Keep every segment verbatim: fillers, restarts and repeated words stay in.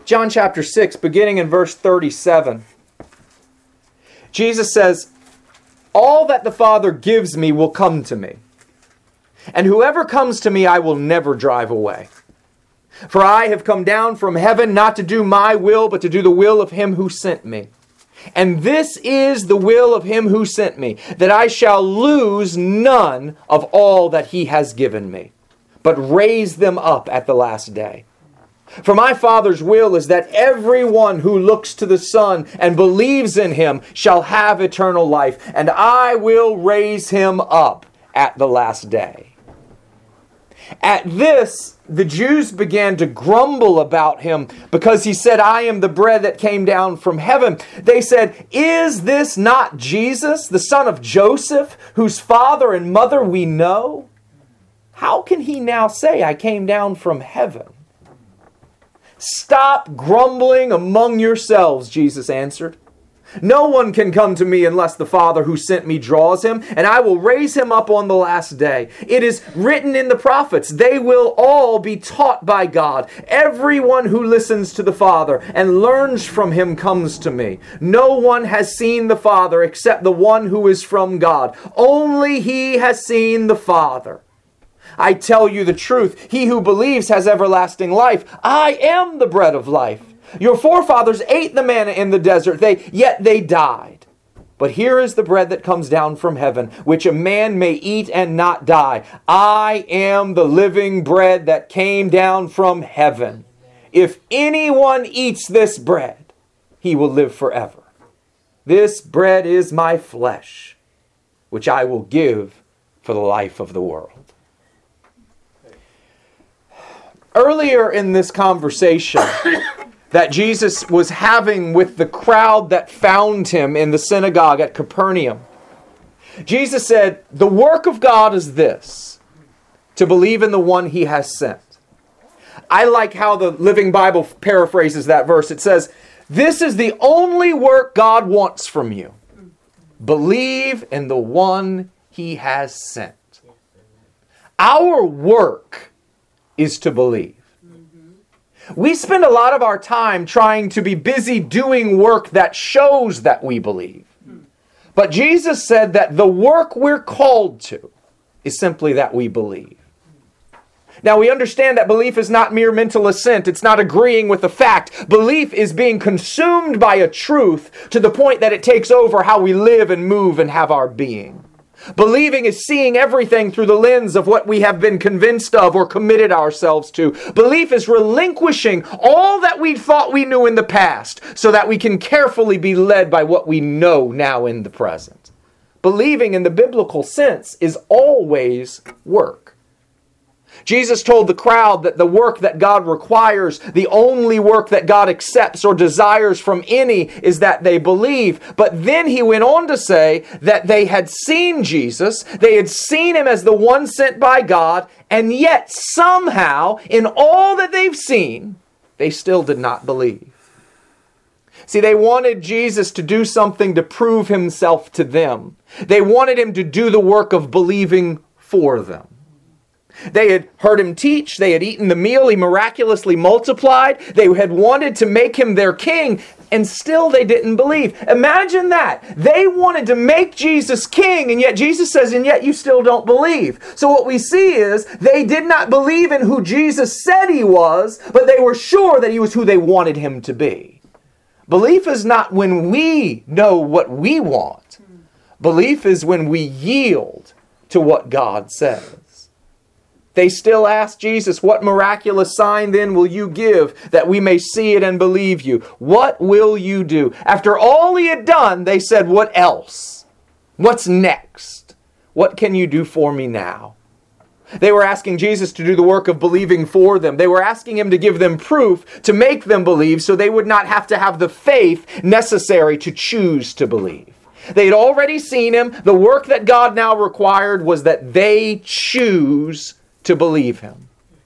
John chapter six, beginning in verse thirty-seven. Jesus says, "All that the Father gives me will come to me, and whoever comes to me I will never drive away. For I have come down from heaven not to do my will, but to do the will of him who sent me. And this is the will of him who sent me, that I shall lose none of all that he has given me, but raise them up at the last day. For my Father's will is that everyone who looks to the Son and believes in him shall have eternal life, and I will raise him up at the last day." At this, the Jews began to grumble about him because he said, "I am the bread that came down from heaven." They said, "Is this not Jesus, the son of Joseph, whose father and mother we know? How can he now say, 'I came down from heaven'?" "Stop grumbling among yourselves," Jesus answered. "No one can come to me unless the Father who sent me draws him, and I will raise him up on the last day. It is written in the prophets, they will all be taught by God. Everyone who listens to the Father and learns from him comes to me. No one has seen the Father except the one who is from God. Only he has seen the Father. I tell you the truth, he who believes has everlasting life. I am the bread of life. Your forefathers ate the manna in the desert, they, yet they died. But here is the bread that comes down from heaven, which a man may eat and not die. I am the living bread that came down from heaven. If anyone eats this bread, he will live forever. This bread is my flesh, which I will give for the life of the world." Earlier in this conversation that Jesus was having with the crowd that found him in the synagogue at Capernaum, Jesus said, "The work of God is this, to believe in the one he has sent." I like how the Living Bible paraphrases that verse. It says, "This is the only work God wants from you. Believe in the one he has sent." Our work is to believe. We spend a lot of our time trying to be busy doing work that shows that we believe. But Jesus said that the work we're called to is simply that we believe. Now we understand that belief is not mere mental assent. It's not agreeing with a fact. Belief is being consumed by a truth to the point that it takes over how we live and move and have our being. Believing is seeing everything through the lens of what we have been convinced of or committed ourselves to. Belief is relinquishing all that we thought we knew in the past so that we can carefully be led by what we know now in the present. Believing in the biblical sense is always work. Jesus told the crowd that the work that God requires, the only work that God accepts or desires from any, is that they believe. But then he went on to say that they had seen Jesus, they had seen him as the one sent by God, and yet somehow, in all that they've seen, they still did not believe. See, they wanted Jesus to do something to prove himself to them. They wanted him to do the work of believing for them. They had heard him teach. They had eaten the meal. He miraculously multiplied. They had wanted to make him their king, and still they didn't believe. Imagine that. They wanted to make Jesus king, and yet Jesus says, and yet you still don't believe. So what we see is they did not believe in who Jesus said he was, but they were sure that he was who they wanted him to be. Belief is not when we know what we want. Belief is when we yield to what God says. They still ask Jesus, "What miraculous sign then will you give that we may see it and believe you? What will you do?" After all he had done, they said, "What else? What's next? What can you do for me now?" They were asking Jesus to do the work of believing for them. They were asking him to give them proof to make them believe so they would not have to have the faith necessary to choose to believe. They had already seen him. The work that God now required was that they choose to believe him.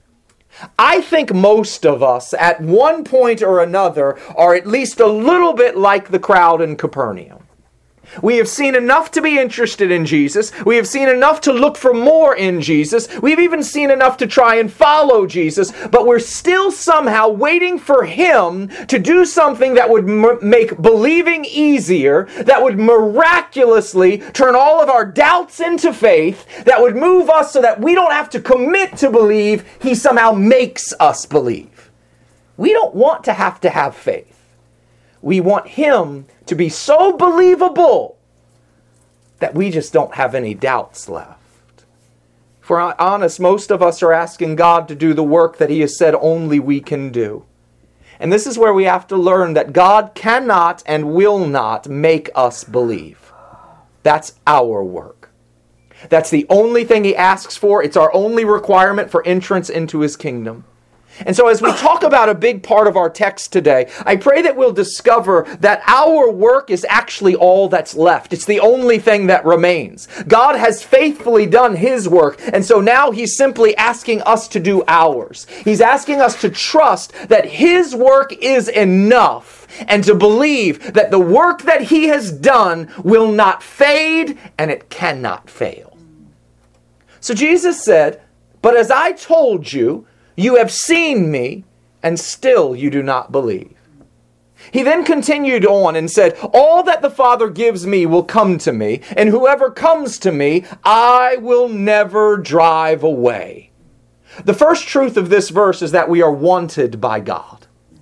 I think most of us at one point or another are at least a little bit like the crowd in Capernaum. We have seen enough to be interested in Jesus. We have seen enough to look for more in Jesus. We've even seen enough to try and follow Jesus, but we're still somehow waiting for Him to do something that would m- make believing easier, that would miraculously turn all of our doubts into faith, that would move us so that we don't have to commit to believe. He somehow makes us believe. We don't want to have to have faith. We want Him to be so believable that we just don't have any doubts left. If we're honest, most of us are asking God to do the work that He has said only we can do. And this is where we have to learn that God cannot and will not make us believe. That's our work. That's the only thing He asks for. It's our only requirement for entrance into His kingdom. And so as we talk about a big part of our text today, I pray that we'll discover that our work is actually all that's left. It's the only thing that remains. God has faithfully done His work, and so now He's simply asking us to do ours. He's asking us to trust that His work is enough and to believe that the work that He has done will not fade and it cannot fail. So Jesus said, "But as I told you, you have seen me, and still you do not believe." He then continued on and said, "All that the Father gives me will come to me, and whoever comes to me, I will never drive away." The first truth of this verse is that we are wanted by God.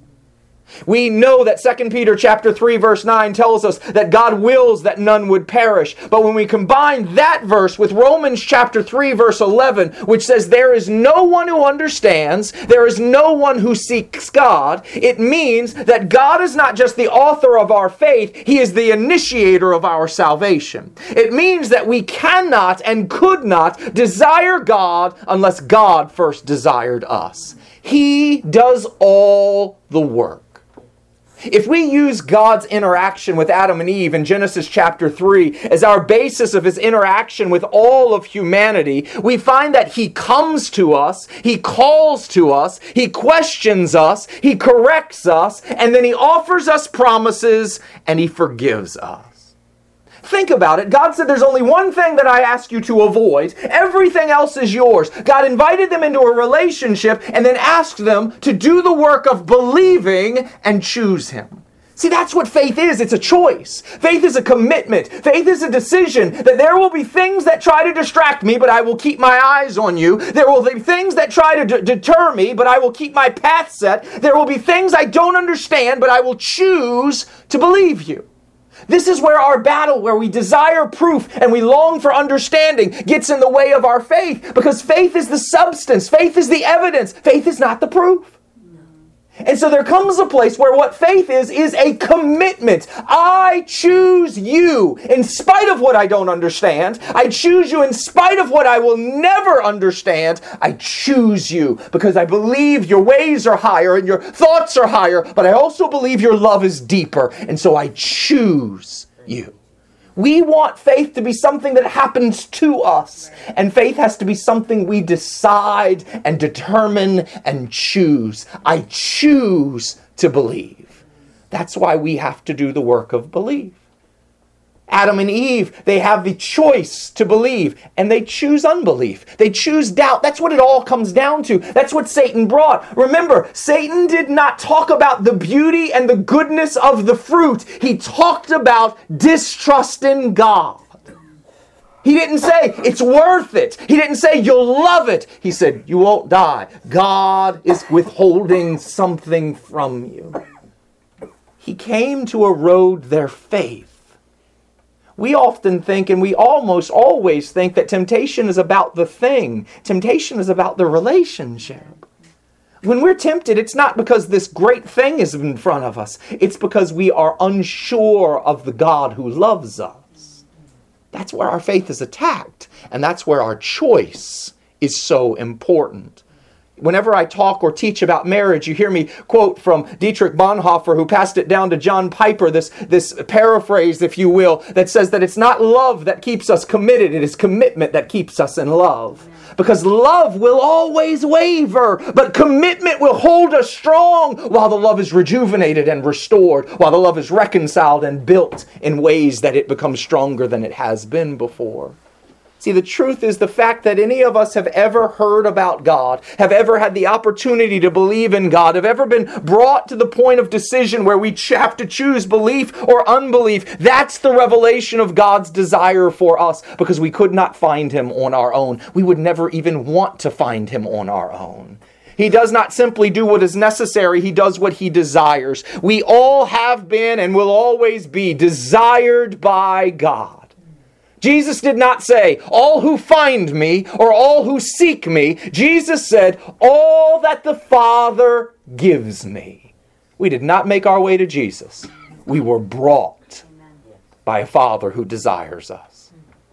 We know that Second Peter chapter three verse nine tells us that God wills that none would perish. But when we combine that verse with Romans chapter three verse eleven, which says there is no one who understands, there is no one who seeks God, it means that God is not just the author of our faith, He is the initiator of our salvation. It means that we cannot and could not desire God unless God first desired us. He does all the work. If we use God's interaction with Adam and Eve in Genesis chapter three as our basis of His interaction with all of humanity, we find that He comes to us, He calls to us, He questions us, He corrects us, and then He offers us promises and He forgives us. Think about it. God said there's only one thing that I ask you to avoid. Everything else is yours. God invited them into a relationship and then asked them to do the work of believing and choose Him. See, that's what faith is. It's a choice. Faith is a commitment. Faith is a decision that there will be things that try to distract me, but I will keep my eyes on you. There will be things that try to d- deter me, but I will keep my path set. There will be things I don't understand, but I will choose to believe you. This is where our battle, where we desire proof and we long for understanding, gets in the way of our faith. Because faith is the substance. Faith is the evidence. Faith is not the proof. And so there comes a place where what faith is, is a commitment. I choose you in spite of what I don't understand. I choose you in spite of what I will never understand. I choose you because I believe your ways are higher and your thoughts are higher, but I also believe your love is deeper. And so I choose you. We want faith to be something that happens to us. And faith has to be something we decide and determine and choose. I choose to believe. That's why we have to do the work of belief. Adam and Eve, they have the choice to believe, and they choose unbelief. They choose doubt. That's what it all comes down to. That's what Satan brought. Remember, Satan did not talk about the beauty and the goodness of the fruit. He talked about distrust in God. He didn't say, it's worth it. He didn't say, you'll love it. He said, you won't die. God is withholding something from you. He came to erode their faith. We often think, and we almost always think, that temptation is about the thing. Temptation is about the relationship. When we're tempted, it's not because this great thing is in front of us. It's because we are unsure of the God who loves us. That's where our faith is attacked, and that's where our choice is so important. Whenever I talk or teach about marriage, you hear me quote from Dietrich Bonhoeffer, who passed it down to John Piper, this, this paraphrase, if you will, that says that it's not love that keeps us committed, it is commitment that keeps us in love. Because love will always waver, but commitment will hold us strong while the love is rejuvenated and restored, while the love is reconciled and built in ways that it becomes stronger than it has been before. See, the truth is the fact that any of us have ever heard about God, have ever had the opportunity to believe in God, have ever been brought to the point of decision where we have to choose belief or unbelief. That's the revelation of God's desire for us, because we could not find Him on our own. We would never even want to find Him on our own. He does not simply do what is necessary, He does what He desires. We all have been and will always be desired by God. Jesus did not say, all who find me or all who seek me. Jesus said, all that the Father gives me. We did not make our way to Jesus. We were brought by a Father who desires us.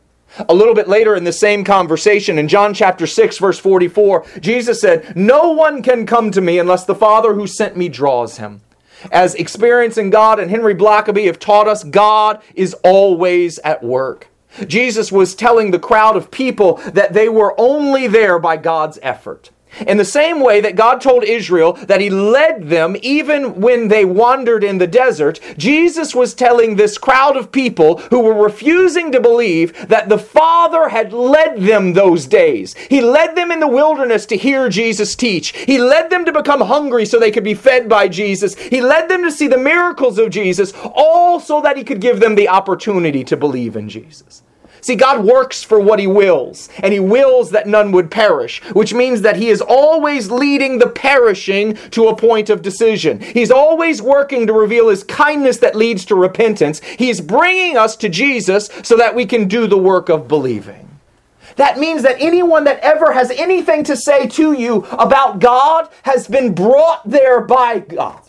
A little bit later in the same conversation, in John chapter six, verse forty-four, Jesus said, no one can come to me unless the Father who sent me draws him. As experiencing God and Henry Blackaby have taught us, God is always at work. Jesus was telling the crowd of people that they were only there by God's effort. In the same way that God told Israel that He led them even when they wandered in the desert, Jesus was telling this crowd of people who were refusing to believe that the Father had led them those days. He led them in the wilderness to hear Jesus teach. He led them to become hungry so they could be fed by Jesus. He led them to see the miracles of Jesus, all so that He could give them the opportunity to believe in Jesus. See, God works for what He wills, and He wills that none would perish, which means that He is always leading the perishing to a point of decision. He's always working to reveal His kindness that leads to repentance. He's bringing us to Jesus so that we can do the work of believing. That means that anyone that ever has anything to say to you about God has been brought there by God.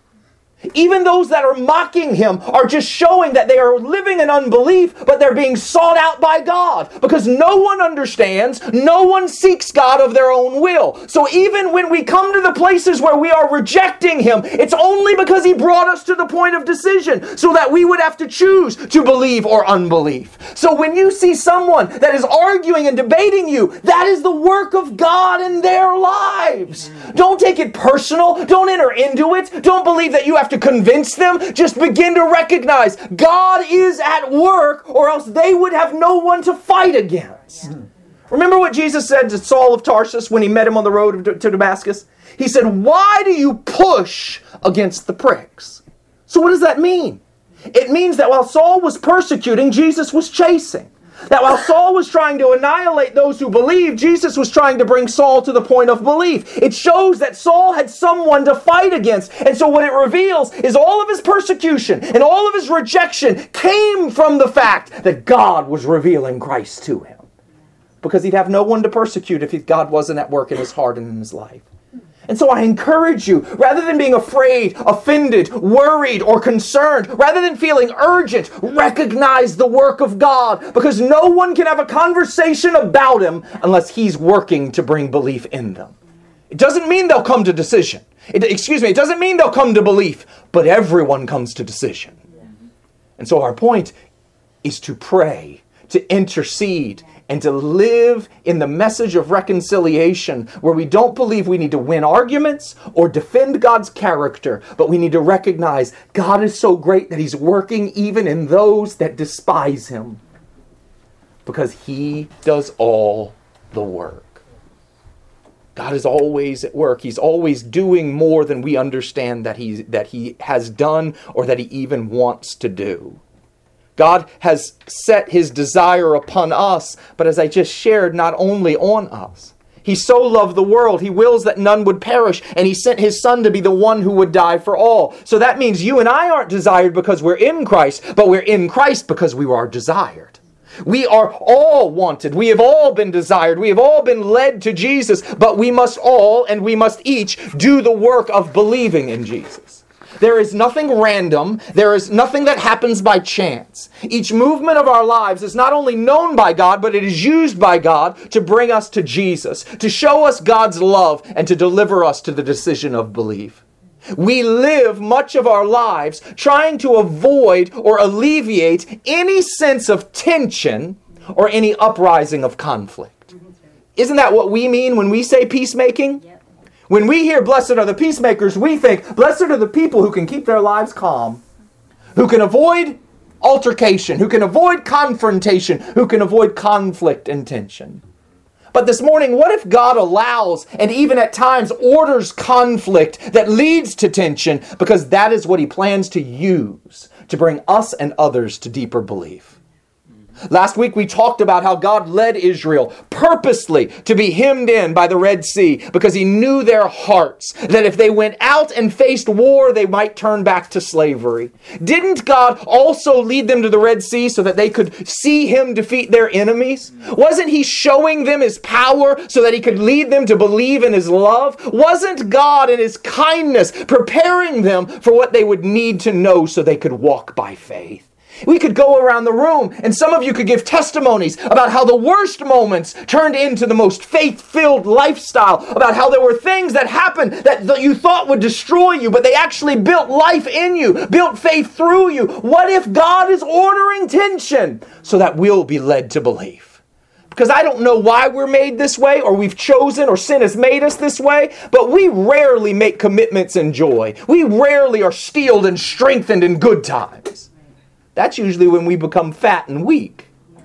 Even those that are mocking Him are just showing that they are living in unbelief, but they're being sought out by God. Because no one understands, no one seeks God of their own will. So even when we come to the places where we are rejecting Him, it's only because He brought us to the point of decision, so that we would have to choose to believe or unbelief. So when you see someone that is arguing and debating you, that is the work of God in their lives. Don't take it personal. Don't enter into it. Don't believe that you have to convince them. Just begin to recognize God is at work, or else they would have no one to fight against. Yeah. Remember what Jesus said to Saul of Tarsus when He met him on the road to Damascus? He said, why do you push against the pricks? So what does that mean? It means that while Saul was persecuting, Jesus was chasing. That while Saul was trying to annihilate those who believed, Jesus was trying to bring Saul to the point of belief. It shows that Saul had someone to fight against. And so what it reveals is all of his persecution and all of his rejection came from the fact that God was revealing Christ to him. Because he'd have no one to persecute if God wasn't at work in his heart and in his life. And so I encourage you, rather than being afraid, offended, worried, or concerned, rather than feeling urgent, recognize the work of God, because no one can have a conversation about Him unless He's working to bring belief in them. It doesn't mean they'll come to decision. It, excuse me, it doesn't mean they'll come to belief, but everyone comes to decision. And so our point is to pray, to intercede, and to live in the message of reconciliation, where we don't believe we need to win arguments or defend God's character, but we need to recognize God is so great that He's working even in those that despise Him, because He does all the work. God is always at work. He's always doing more than we understand that He, that He has done or that He even wants to do. God has set His desire upon us, but as I just shared, not only on us. He so loved the world, He wills that none would perish, and He sent His Son to be the one who would die for all. So that means you and I aren't desired because we're in Christ, but we're in Christ because we are desired. We are all wanted. We have all been desired. We have all been led to Jesus, but we must all, and we must each, do the work of believing in Jesus. There is nothing random. There is nothing that happens by chance. Each movement of our lives is not only known by God, but it is used by God to bring us to Jesus, to show us God's love, and to deliver us to the decision of belief. We live much of our lives trying to avoid or alleviate any sense of tension or any uprising of conflict. Isn't that what we mean when we say peacemaking? Yep. When we hear blessed are the peacemakers, we think blessed are the people who can keep their lives calm, who can avoid altercation, who can avoid confrontation, who can avoid conflict and tension. But this morning, what if God allows and even at times orders conflict that leads to tension, because that is what He plans to use to bring us and others to deeper belief? Last week we talked about how God led Israel purposely to be hemmed in by the Red Sea because He knew their hearts, that if they went out and faced war, they might turn back to slavery. Didn't God also lead them to the Red Sea so that they could see Him defeat their enemies? Wasn't He showing them His power so that He could lead them to believe in His love? Wasn't God in His kindness preparing them for what they would need to know so they could walk by faith? We could go around the room and some of you could give testimonies about how the worst moments turned into the most faith-filled lifestyle, about how there were things that happened that you thought would destroy you, but they actually built life in you, built faith through you. What if God is ordering tension so that we'll be led to believe? Because I don't know why we're made this way, or we've chosen, or sin has made us this way, but we rarely make commitments in joy. We rarely are steeled and strengthened in good times. That's usually when we become fat and weak.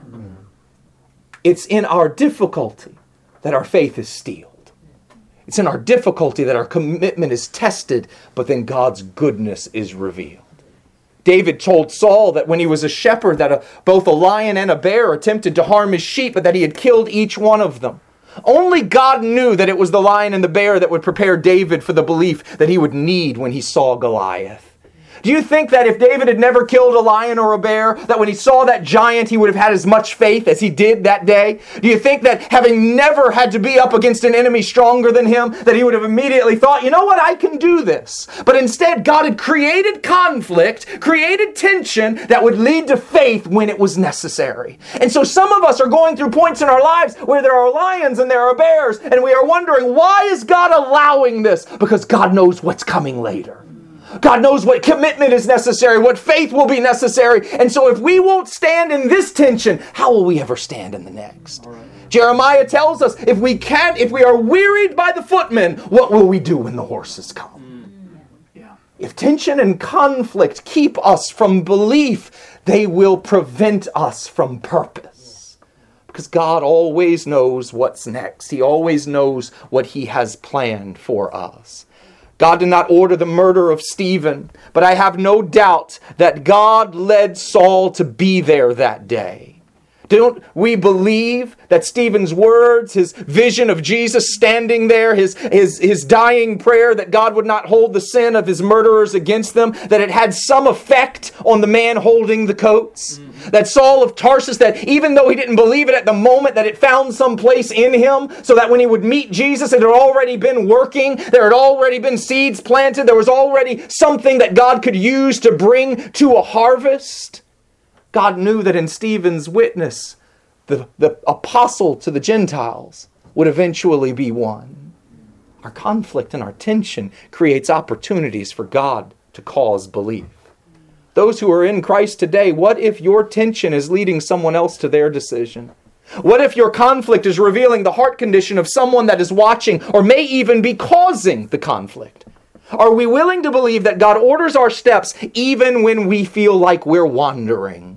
It's in our difficulty that our faith is steeled. It's in our difficulty that our commitment is tested, but then God's goodness is revealed. David told Saul that when he was a shepherd, that a, both a lion and a bear attempted to harm his sheep, but that he had killed each one of them. Only God knew that it was the lion and the bear that would prepare David for the belief that he would need when he saw Goliath. Do you think that if David had never killed a lion or a bear, that when he saw that giant, he would have had as much faith as he did that day? Do you think that having never had to be up against an enemy stronger than him, that he would have immediately thought, you know what, I can do this? But instead, God had created conflict, created tension that would lead to faith when it was necessary. And so some of us are going through points in our lives where there are lions and there are bears, and we are wondering, why is God allowing this? Because God knows what's coming later. God knows what commitment is necessary, what faith will be necessary. And so if we won't stand in this tension, how will we ever stand in the next? Right. Jeremiah tells us, if we can't, if we are wearied by the footmen, what will we do when the horses come? Mm. Yeah. If tension and conflict keep us from belief, they will prevent us from purpose. Because God always knows what's next. He always knows what He has planned for us. God did not order the murder of Stephen, but I have no doubt that God led Saul to be there that day. Don't we believe that Stephen's words, his vision of Jesus standing there, his, his, his dying prayer that God would not hold the sin of his murderers against them, that it had some effect on the man holding the coats? Mm. That Saul of Tarsus, that even though he didn't believe it at the moment, that it found some place in him, so that when he would meet Jesus, it had already been working, there had already been seeds planted, there was already something that God could use to bring to a harvest? God knew that in Stephen's witness, the, the apostle to the Gentiles would eventually be one. Our conflict and our tension creates opportunities for God to cause belief. Those who are in Christ today, what if your tension is leading someone else to their decision? What if your conflict is revealing the heart condition of someone that is watching or may even be causing the conflict? Are we willing to believe that God orders our steps even when we feel like we're wandering?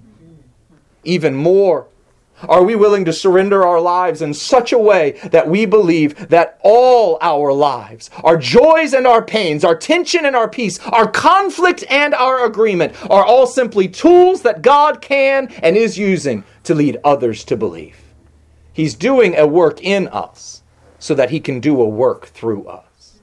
Even more, are we willing to surrender our lives in such a way that we believe that all our lives, our joys and our pains, our tension and our peace, our conflict and our agreement, are all simply tools that God can and is using to lead others to believe? He's doing a work in us so that He can do a work through us.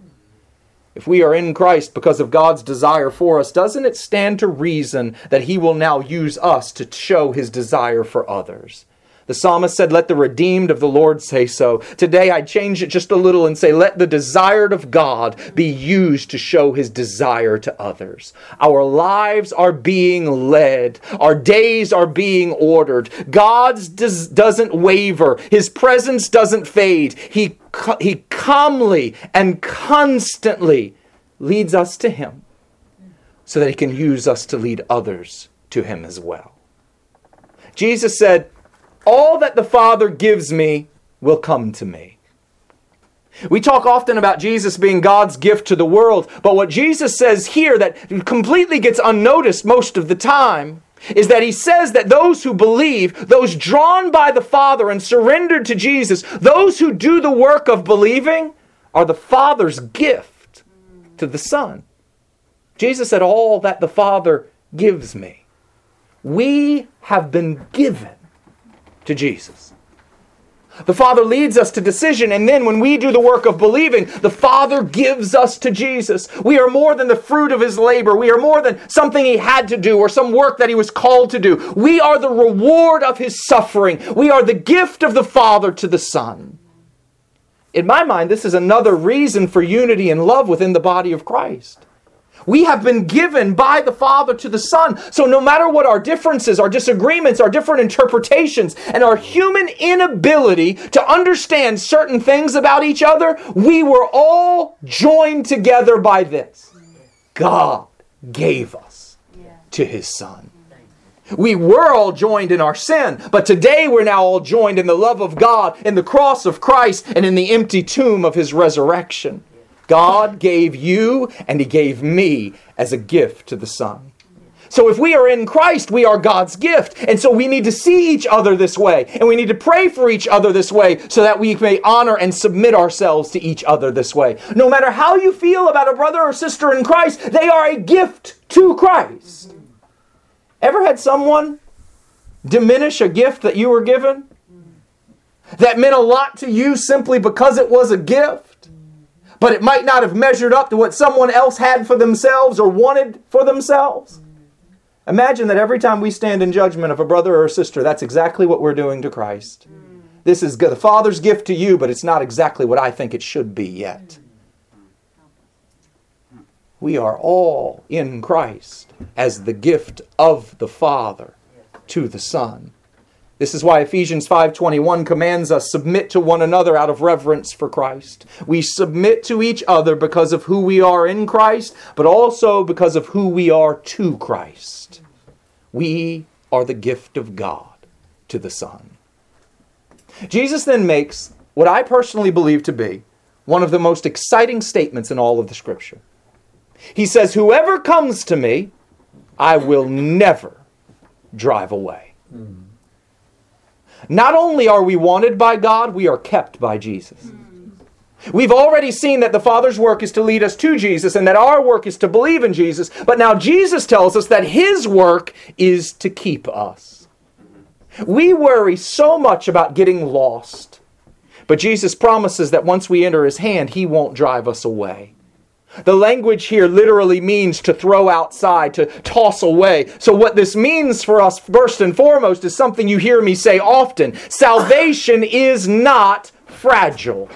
If we are in Christ because of God's desire for us, doesn't it stand to reason that He will now use us to show His desire for others? The psalmist said, let the redeemed of the Lord say so. Today I change it just a little and say, let the desired of God be used to show His desire to others. Our lives are being led. Our days are being ordered. God's does, doesn't waver. His presence doesn't fade. He, he calmly and constantly leads us to Him so that He can use us to lead others to Him as well. Jesus said, all that the Father gives me will come to me. We talk often about Jesus being God's gift to the world, but what Jesus says here that completely gets unnoticed most of the time is that he says that those who believe, those drawn by the Father and surrendered to Jesus, those who do the work of believing, are the Father's gift to the Son. Jesus said, all that the Father gives me. We have been given to Jesus. The Father leads us to decision, and then when we do the work of believing, the Father gives us to Jesus. We are more than the fruit of His labor. We are more than something He had to do or some work that He was called to do. We are the reward of His suffering. We are the gift of the Father to the Son. In my mind, this is another reason for unity and love within the body of Christ. We have been given by the Father to the Son. So no matter what our differences, our disagreements, our different interpretations, and our human inability to understand certain things about each other, we were all joined together by this. God gave us to His Son. We were all joined in our sin, but today we're now all joined in the love of God, in the cross of Christ, and in the empty tomb of His resurrection. God gave you and He gave me as a gift to the Son. So if we are in Christ, we are God's gift. And so we need to see each other this way. And we need to pray for each other this way so that we may honor and submit ourselves to each other this way. No matter how you feel about a brother or sister in Christ, they are a gift to Christ. Ever had someone diminish a gift that you were given? That meant a lot to you simply because it was a gift? But it might not have measured up to what someone else had for themselves or wanted for themselves. Imagine that every time we stand in judgment of a brother or a sister, that's exactly what we're doing to Christ. This is the Father's gift to you, but it's not exactly what I think it should be yet. We are all in Christ as the gift of the Father to the Son. This is why Ephesians five twenty-one commands us, submit to one another out of reverence for Christ. We submit to each other because of who we are in Christ, but also because of who we are to Christ. We are the gift of God to the Son. Jesus then makes what I personally believe to be one of the most exciting statements in all of the Scripture. He says, whoever comes to me, I will never drive away. Mm. Not only are we wanted by God, we are kept by Jesus. We've already seen that the Father's work is to lead us to Jesus and that our work is to believe in Jesus. But now Jesus tells us that His work is to keep us. We worry so much about getting lost. But Jesus promises that once we enter His hand, He won't drive us away. The language here literally means to throw outside, to toss away. So what this means for us, first and foremost, is something you hear me say often. Salvation is not fragile.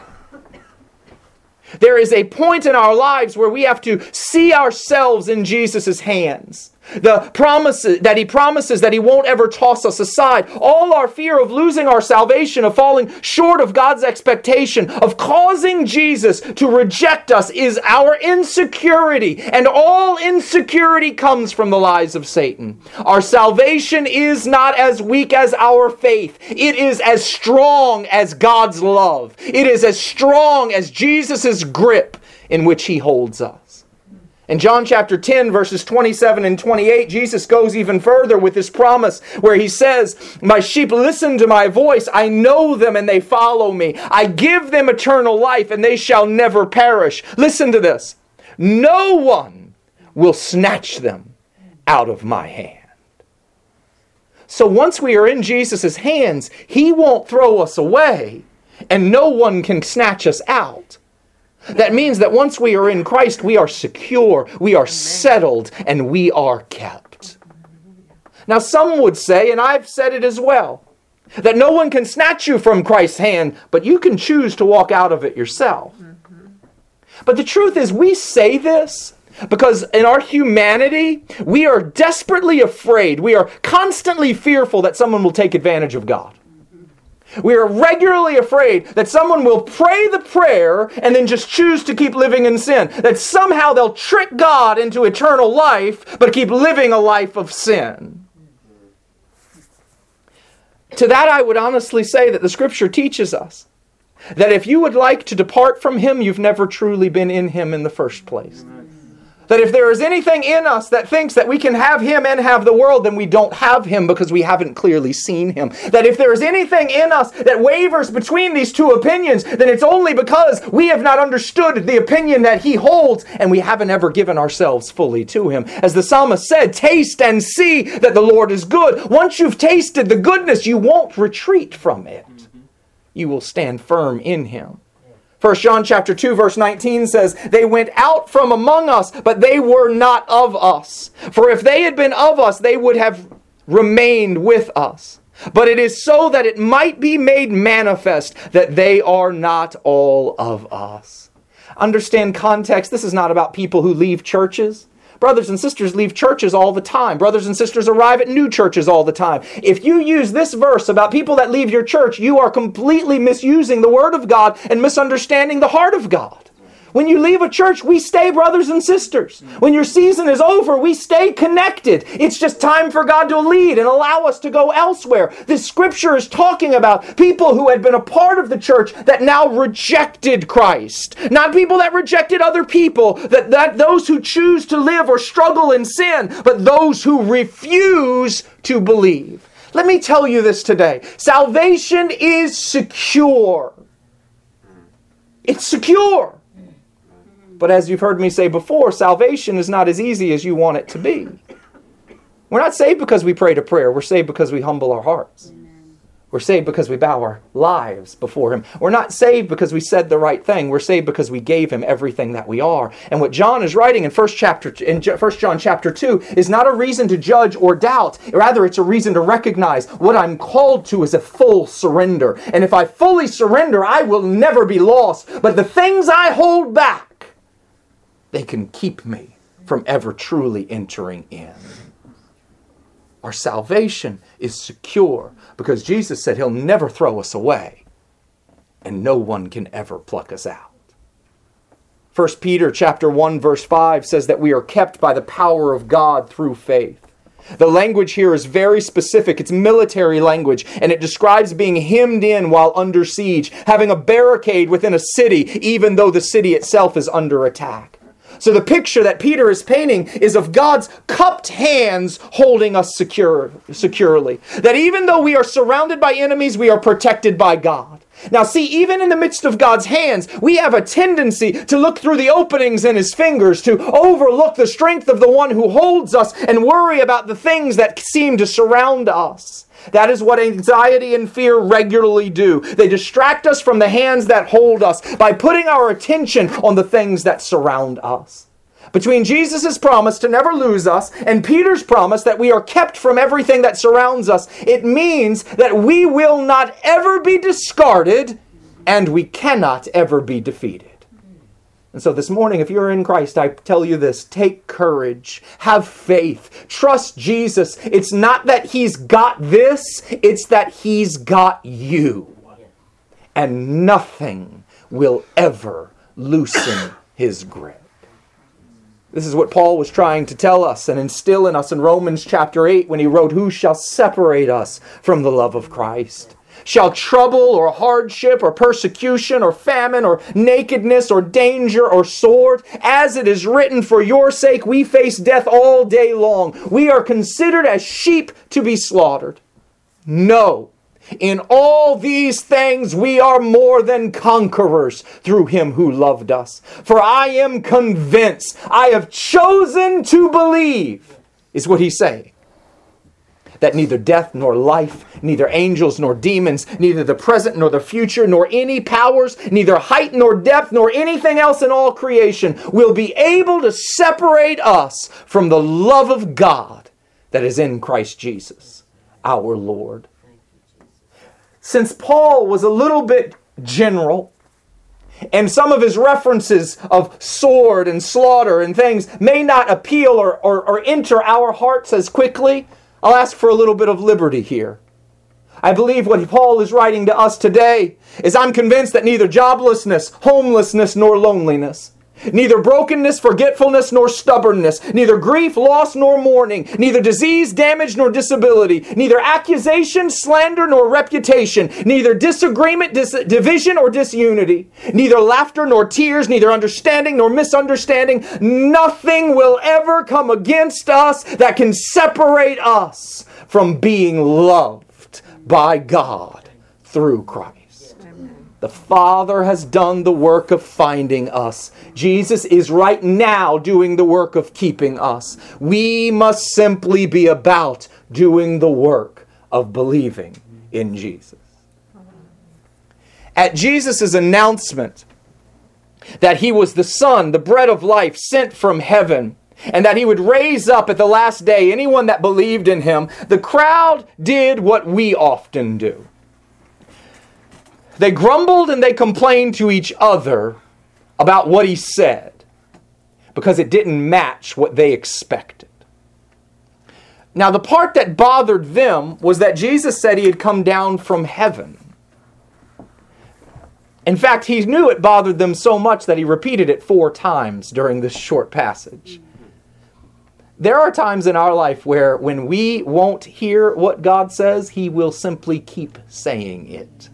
There is a point in our lives where we have to see ourselves in Jesus' hands. The promises that He promises that He won't ever toss us aside. All our fear of losing our salvation, of falling short of God's expectation, of causing Jesus to reject us is our insecurity. And all insecurity comes from the lies of Satan. Our salvation is not as weak as our faith. It is as strong as God's love. It is as strong as Jesus' grip in which He holds us. In John chapter ten, verses twenty-seven and twenty-eight, Jesus goes even further with this promise where He says, my sheep listen to my voice. I know them and they follow me. I give them eternal life and they shall never perish. Listen to this. No one will snatch them out of my hand. So once we are in Jesus' hands, He won't throw us away and no one can snatch us out. That means that once we are in Christ, we are secure, we are settled, and we are kept. Now some would say, and I've said it as well, that no one can snatch you from Christ's hand, but you can choose to walk out of it yourself. But the truth is, we say this because in our humanity, we are desperately afraid, we are constantly fearful that someone will take advantage of God. We are regularly afraid that someone will pray the prayer and then just choose to keep living in sin. That somehow they'll trick God into eternal life, but keep living a life of sin. To that I would honestly say that the Scripture teaches us that if you would like to depart from Him, you've never truly been in Him in the first place. That if there is anything in us that thinks that we can have Him and have the world, then we don't have Him because we haven't clearly seen Him. That if there is anything in us that wavers between these two opinions, then it's only because we have not understood the opinion that He holds and we haven't ever given ourselves fully to Him. As the psalmist said, taste and see that the Lord is good. Once you've tasted the goodness, you won't retreat from it. You will stand firm in Him. First John chapter two verse nineteen says, they went out from among us, but they were not of us. For if they had been of us, they would have remained with us. But it is so that it might be made manifest that they are not all of us. Understand context. This is not about people who leave churches. Brothers and sisters leave churches all the time. Brothers and sisters arrive at new churches all the time. If you use this verse about people that leave your church, you are completely misusing the Word of God and misunderstanding the heart of God. When you leave a church, we stay brothers and sisters. When your season is over, we stay connected. It's just time for God to lead and allow us to go elsewhere. This scripture is talking about people who had been a part of the church that now rejected Christ. Not people that rejected other people, that, that those who choose to live or struggle in sin, but those who refuse to believe. Let me tell you this today. Salvation is secure. It's secure. But as you've heard me say before, salvation is not as easy as you want it to be. We're not saved because we pray a prayer. We're saved because we humble our hearts. We're saved because we bow our lives before Him. We're not saved because we said the right thing. We're saved because we gave Him everything that we are. And what John is writing in First chapter in First John chapter two is not a reason to judge or doubt. Rather, it's a reason to recognize what I'm called to is a full surrender. And if I fully surrender, I will never be lost. But the things I hold back, they can keep me from ever truly entering in. Our salvation is secure because Jesus said He'll never throw us away and no one can ever pluck us out. First Peter chapter one verse five says that we are kept by the power of God through faith. The language here is very specific. It's military language, and it describes being hemmed in while under siege, having a barricade within a city, even though the city itself is under attack. So the picture that Peter is painting is of God's cupped hands holding us secure, securely. That even though we are surrounded by enemies, we are protected by God. Now see, even in the midst of God's hands, we have a tendency to look through the openings in His fingers, to overlook the strength of the one who holds us and worry about the things that seem to surround us. That is what anxiety and fear regularly do. They distract us from the hands that hold us by putting our attention on the things that surround us. Between Jesus' promise to never lose us and Peter's promise that we are kept from everything that surrounds us, it means that we will not ever be discarded and we cannot ever be defeated. And so this morning, if you're in Christ, I tell you this, take courage, have faith, trust Jesus. It's not that He's got this, it's that He's got you. And nothing will ever loosen His grip. This is what Paul was trying to tell us and instill in us in Romans chapter eight when he wrote, "Who shall separate us from the love of Christ? Shall trouble or hardship or persecution or famine or nakedness or danger or sword? As it is written, for your sake we face death all day long. We are considered as sheep to be slaughtered. No, in all these things we are more than conquerors through Him who loved us. For I am convinced, I have chosen to believe," is what he's saying, "that neither death nor life, neither angels nor demons, neither the present nor the future, nor any powers, neither height nor depth, nor anything else in all creation will be able to separate us from the love of God that is in Christ Jesus, our Lord." Since Paul was a little bit general, and some of his references of sword and slaughter and things may not appeal or, or, or enter our hearts as quickly, I'll ask for a little bit of liberty here. I believe what Paul is writing to us today is I'm convinced that neither joblessness, homelessness, nor loneliness, Neither brokenness, forgetfulness, nor stubbornness, neither grief, loss, nor mourning, neither disease, damage, nor disability, neither accusation, slander, nor reputation, neither disagreement, dis- division, or disunity, neither laughter, nor tears, neither understanding, nor misunderstanding. Nothing will ever come against us that can separate us from being loved by God through Christ. The Father has done the work of finding us. Jesus is right now doing the work of keeping us. We must simply be about doing the work of believing in Jesus. At Jesus' announcement that He was the Son, the bread of life, sent from heaven, and that He would raise up at the last day anyone that believed in Him, the crowd did what we often do. They grumbled and they complained to each other about what He said because it didn't match what they expected. Now, the part that bothered them was that Jesus said He had come down from heaven. In fact, He knew it bothered them so much that He repeated it four times during this short passage. There are times in our life where when we won't hear what God says, He will simply keep saying it.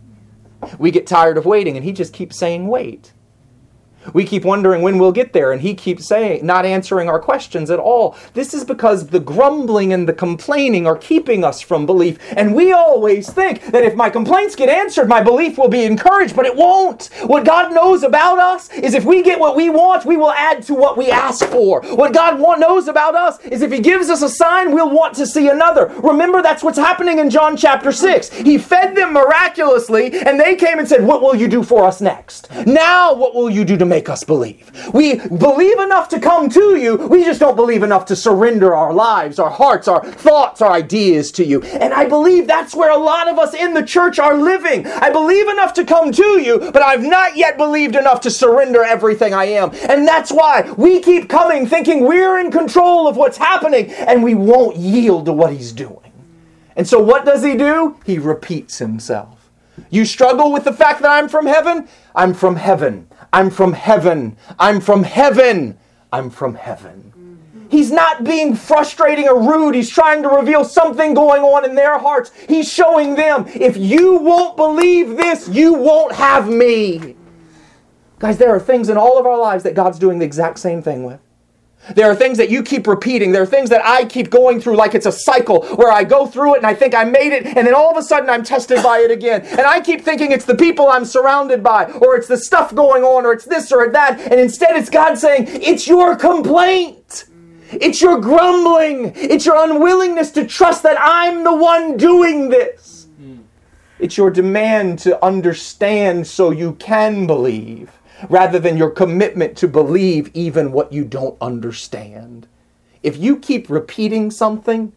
We get tired of waiting, and He just keeps saying, wait. We keep wondering when we'll get there, and He keeps saying, not answering our questions at all. This is because the grumbling and the complaining are keeping us from belief. And we always think that if my complaints get answered, my belief will be encouraged, but it won't. What God knows about us is if we get what we want, we will add to what we ask for. What God want, knows about us is if He gives us a sign, we'll want to see another. Remember, that's what's happening in John chapter six. He fed them miraculously, and they came and said, what will you do for us next? Now, what will you do to make us believe? We believe enough to come to you. We just don't believe enough to surrender our lives, our hearts, our thoughts, our ideas to you. And I believe that's where a lot of us in the church are living. I believe enough to come to you, but I've not yet believed enough to surrender everything I am. And that's why we keep coming thinking we're in control of what's happening, and we won't yield to what He's doing. And so what does He do? He repeats Himself. You struggle with the fact that I'm from heaven? I'm from heaven. I'm from heaven. I'm from heaven. I'm from heaven. He's not being frustrating or rude. He's trying to reveal something going on in their hearts. He's showing them, if you won't believe this, you won't have me. Guys, there are things in all of our lives that God's doing the exact same thing with. There are things that you keep repeating. There are things that I keep going through like it's a cycle where I go through it and I think I made it, and then all of a sudden I'm tested by it again. And I keep thinking it's the people I'm surrounded by, or it's the stuff going on, or it's this or that. And instead it's God saying, it's your complaint. It's your grumbling. It's your unwillingness to trust that I'm the one doing this. It's your demand to understand so you can believe, rather than your commitment to believe even what you don't understand. If you keep repeating something,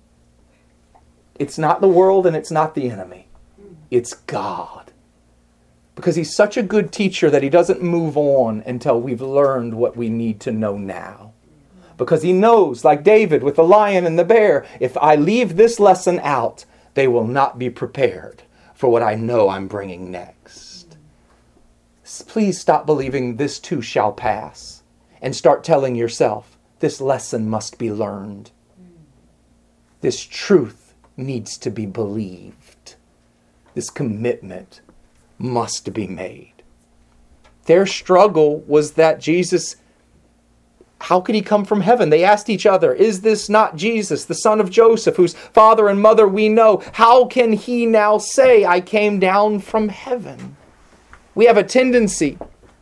it's not the world and it's not the enemy. It's God. Because He's such a good teacher that He doesn't move on until we've learned what we need to know now. Because He knows, like David with the lion and the bear, if I leave this lesson out, they will not be prepared for what I know I'm bringing next. Please stop believing this too shall pass and start telling yourself this lesson must be learned. This truth needs to be believed. This commitment must be made. Their struggle was that Jesus, how could He come from heaven? They asked each other, is this not Jesus, the son of Joseph, whose father and mother we know? How can He now say, I came down from heaven? We have a tendency,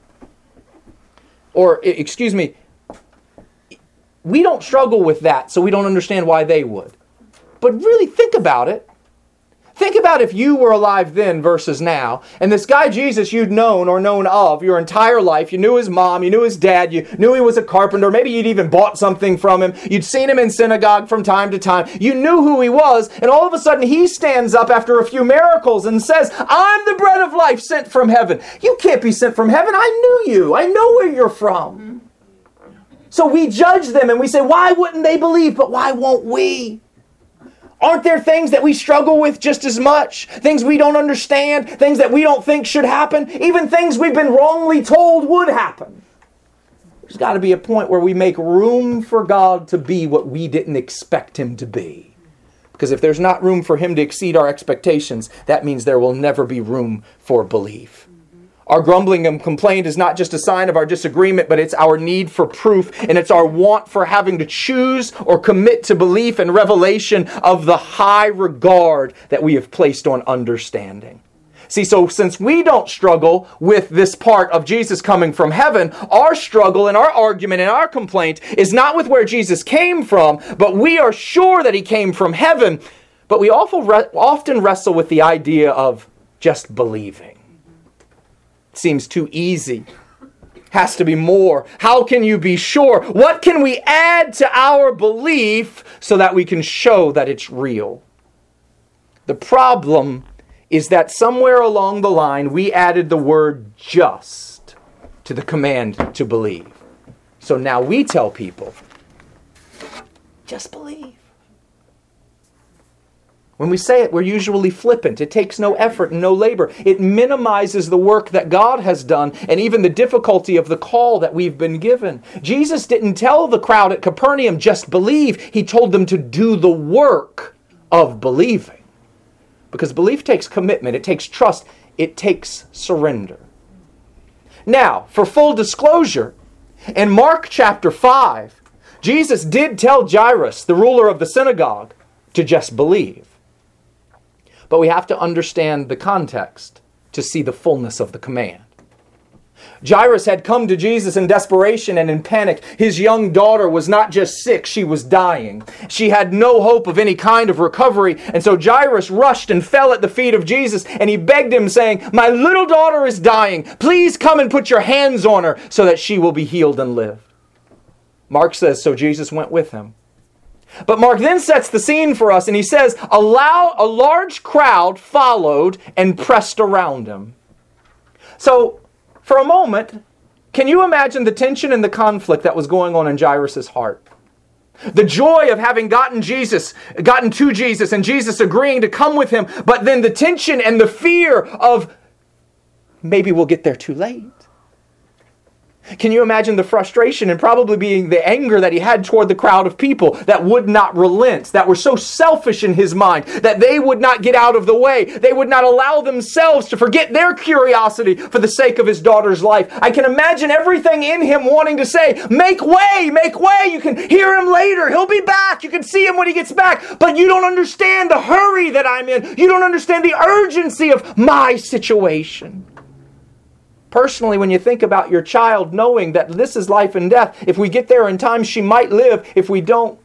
or excuse me, we don't struggle with that, so we don't understand why they would. But really think about it. Think about if you were alive then versus now, and this guy Jesus you'd known or known of your entire life. You knew his mom, you knew his dad, you knew he was a carpenter, maybe you'd even bought something from him, you'd seen him in synagogue from time to time, you knew who he was, and all of a sudden he stands up after a few miracles and says, I'm the bread of life sent from heaven. You can't be sent from heaven. I knew you. I know where you're from. So we judge them and we say, why wouldn't they believe? But why won't we? Aren't there things that we struggle with just as much? Things we don't understand, things that we don't think should happen, even things we've been wrongly told would happen. There's got to be a point where we make room for God to be what we didn't expect Him to be. Because if there's not room for Him to exceed our expectations, that means there will never be room for belief. Our grumbling and complaint is not just a sign of our disagreement, but it's our need for proof, and it's our want for having to choose or commit to belief and revelation of the high regard that we have placed on understanding. See, so since we don't struggle with this part of Jesus coming from heaven, our struggle and our argument and our complaint is not with where Jesus came from, but we are sure that He came from heaven. But we often wrestle with the idea of just believing. Seems too easy. Has to be more. How can you be sure? What can we add to our belief so that we can show that it's real? The problem is that somewhere along the line we added the word just to the command to believe. So now we tell people, just believe. When we say it, we're usually flippant. It takes no effort and no labor. It minimizes the work that God has done and even the difficulty of the call that we've been given. Jesus didn't tell the crowd at Capernaum, just believe. He told them to do the work of believing. Because belief takes commitment. It takes trust. It takes surrender. Now, for full disclosure, in Mark chapter five, Jesus did tell Jairus, the ruler of the synagogue, to just believe. But we have to understand the context to see the fullness of the command. Jairus had come to Jesus in desperation and in panic. His young daughter was not just sick, she was dying. She had no hope of any kind of recovery. And so Jairus rushed and fell at the feet of Jesus, and he begged him, saying, "My little daughter is dying. Please come and put your hands on her so that she will be healed and live." Mark says, so Jesus went with him. But Mark then sets the scene for us, and he says, a, loud, a large crowd followed and pressed around him. So, for a moment, can you imagine the tension and the conflict that was going on in Jairus' heart? The joy of having gotten Jesus, gotten to Jesus, and Jesus agreeing to come with him, but then the tension and the fear of, maybe we'll get there too late. Can you imagine the frustration and probably being the anger that he had toward the crowd of people that would not relent, that were so selfish in his mind, that they would not get out of the way. They would not allow themselves to forget their curiosity for the sake of his daughter's life. I can imagine everything in him wanting to say, make way, make way. You can hear him later. He'll be back. You can see him when he gets back. But you don't understand the hurry that I'm in. You don't understand the urgency of my situation. Personally, when you think about your child knowing that this is life and death, if we get there in time, she might live. If we don't,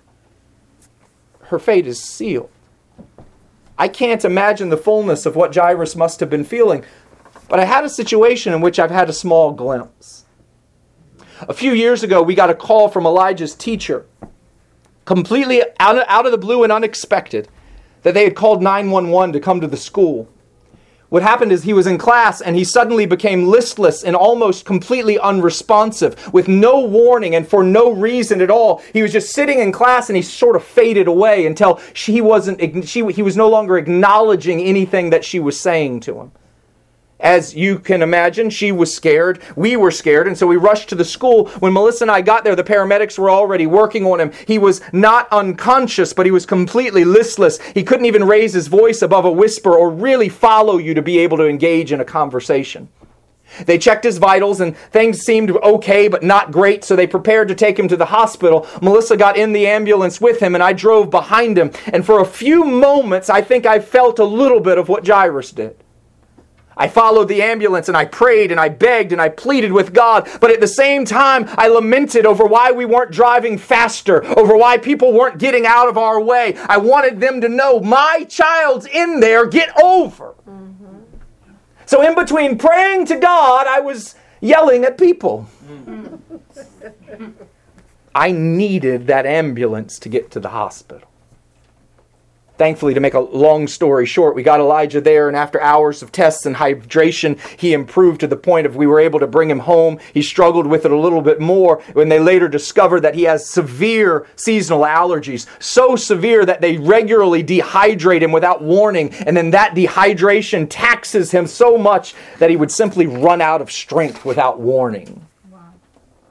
her fate is sealed. I can't imagine the fullness of what Jairus must have been feeling, but I had a situation in which I've had a small glimpse. A few years ago, we got a call from Elijah's teacher, completely out of, out of the blue and unexpected, that they had called nine one one to come to the school. What happened is he was in class and he suddenly became listless and almost completely unresponsive with no warning and for no reason at all. He was just sitting in class and he sort of faded away until she wasn't, she, he was no longer acknowledging anything that she was saying to him. As you can imagine, she was scared. We were scared. And so we rushed to the school. When Melissa and I got there, the paramedics were already working on him. He was not unconscious, but he was completely listless. He couldn't even raise his voice above a whisper or really follow you to be able to engage in a conversation. They checked his vitals and things seemed okay, but not great. So they prepared to take him to the hospital. Melissa got in the ambulance with him and I drove behind him. And for a few moments, I think I felt a little bit of what Jairus did. I followed the ambulance and I prayed and I begged and I pleaded with God. But at the same time, I lamented over why we weren't driving faster, over why people weren't getting out of our way. I wanted them to know, my child's in there, get over. Mm-hmm. So in between praying to God, I was yelling at people. Mm-hmm. I needed that ambulance to get to the hospital. Thankfully, to make a long story short, we got Elijah there, and after hours of tests and hydration, he improved to the point of we were able to bring him home. He struggled with it a little bit more when they later discovered that he has severe seasonal allergies, so severe that they regularly dehydrate him without warning, and then that dehydration taxes him so much that he would simply run out of strength without warning. Wow.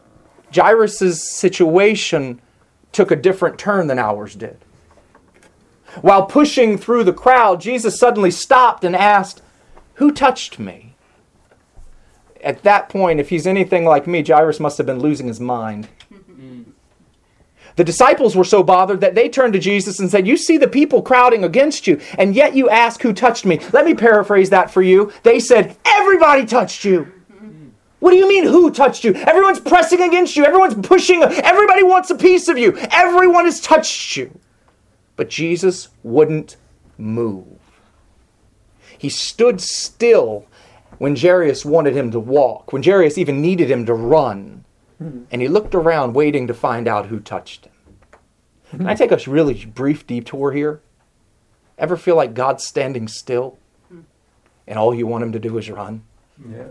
Jairus' situation took a different turn than ours did. While pushing through the crowd, Jesus suddenly stopped and asked, "Who touched me?" At that point, if he's anything like me, Jairus must have been losing his mind. The disciples were so bothered that they turned to Jesus and said, "You see the people crowding against you, and yet you ask who touched me." Let me paraphrase that for you. They said, "Everybody touched you." What do you mean, who touched you? Everyone's pressing against you. Everyone's pushing. Everybody wants a piece of you. Everyone has touched you. But Jesus wouldn't move. He stood still when Jairus wanted him to walk, when Jairus even needed him to run. And he looked around waiting to find out who touched him. Can I take a really brief detour here? Ever feel like God's standing still and all you want him to do is run? Yeah.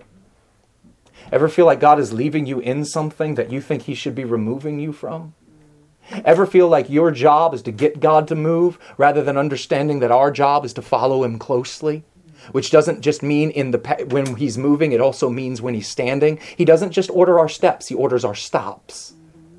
Ever feel like God is leaving you in something that you think he should be removing you from? Ever feel like your job is to get God to move rather than understanding that our job is to follow him closely? Which doesn't just mean in the when he's moving, it also means when he's standing. He doesn't just order our steps, he orders our stops.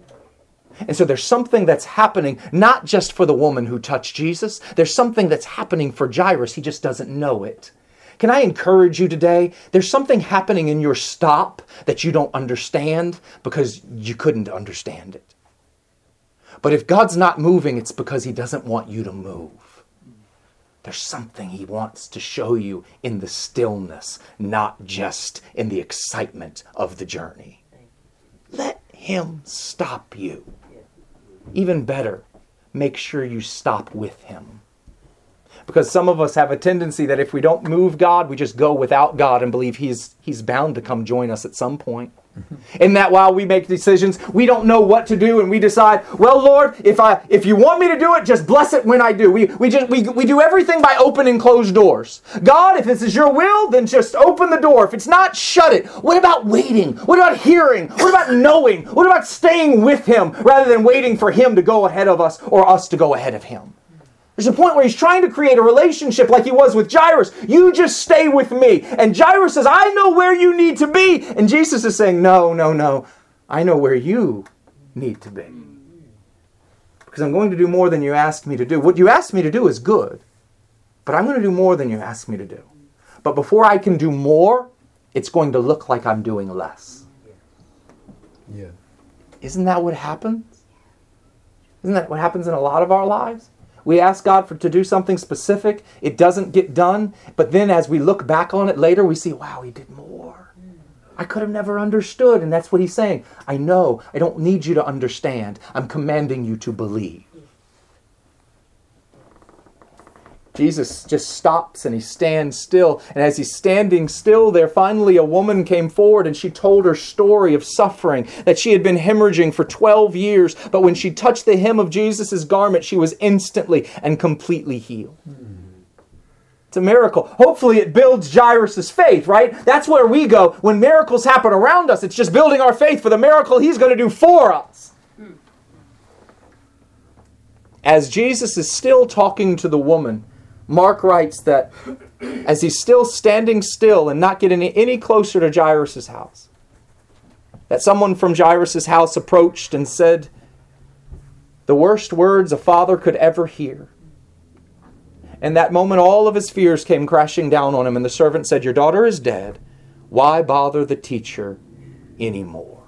And so there's something that's happening, not just for the woman who touched Jesus. There's something that's happening for Jairus. He just doesn't know it. Can I encourage you today? There's something happening in your stop that you don't understand because you couldn't understand it. But if God's not moving, it's because he doesn't want you to move. There's something he wants to show you in the stillness, not just in the excitement of the journey. Let him stop you. Even better, make sure you stop with him. Because some of us have a tendency that if we don't move God, we just go without God and believe he's, he's bound to come join us at some point. In that while we make decisions, we don't know what to do and we decide, well, Lord, if I if you want me to do it, just bless it when I do. We we just we, we do everything by open and closed doors. God, if this is your will, then just open the door. If it's not, shut it. What about waiting? What about hearing? What about knowing? What about staying with him rather than waiting for him to go ahead of us or us to go ahead of him? There's a point where he's trying to create a relationship like he was with Jairus. You just stay with me. And Jairus says, I know where you need to be. And Jesus is saying, no, no, no. I know where you need to be. Because I'm going to do more than you asked me to do. What you asked me to do is good. But I'm going to do more than you asked me to do. But before I can do more, it's going to look like I'm doing less. Yeah. Isn't that what happens? Isn't that what happens in a lot of our lives? We ask God for to do something specific. It doesn't get done. But then as we look back on it later, we see, wow, he did more. I could have never understood. And that's what he's saying. I know. I don't need you to understand. I'm commanding you to believe. Jesus just stops and he stands still. And as he's standing still there, finally a woman came forward and she told her story of suffering, that she had been hemorrhaging for twelve years. But when she touched the hem of Jesus' garment, she was instantly and completely healed. It's a miracle. Hopefully it builds Jairus' faith, right? That's where we go. When miracles happen around us, it's just building our faith for the miracle he's going to do for us. As Jesus is still talking to the woman, Mark writes that as he's still standing still and not getting any closer to Jairus' house, that someone from Jairus' house approached and said the worst words a father could ever hear. In that moment, all of his fears came crashing down on him, and the servant said, your daughter is dead. Why bother the teacher anymore?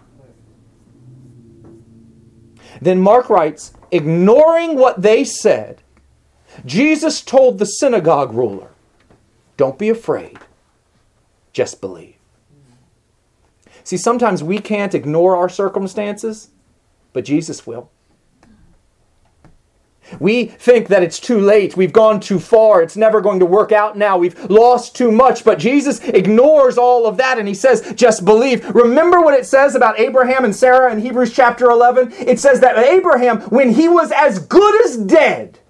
Then Mark writes, ignoring what they said, Jesus told the synagogue ruler, don't be afraid, just believe. See, sometimes we can't ignore our circumstances, but Jesus will. We think that it's too late, we've gone too far, it's never going to work out now, we've lost too much, but Jesus ignores all of that and he says, just believe. Remember what it says about Abraham and Sarah in Hebrews chapter eleven? It says that Abraham, when he was as good as dead,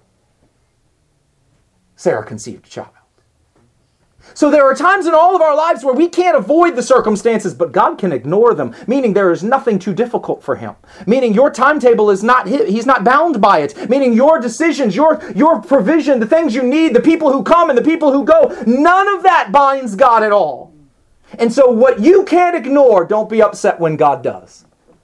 Sarah conceived a child. So there are times in all of our lives where we can't avoid the circumstances, but God can ignore them, meaning there is nothing too difficult for him. Meaning your timetable is not, he's not bound by it. Meaning your decisions, your, your provision, the things you need, the people who come and the people who go, none of that binds God at all. And so what you can't ignore, don't be upset when God does.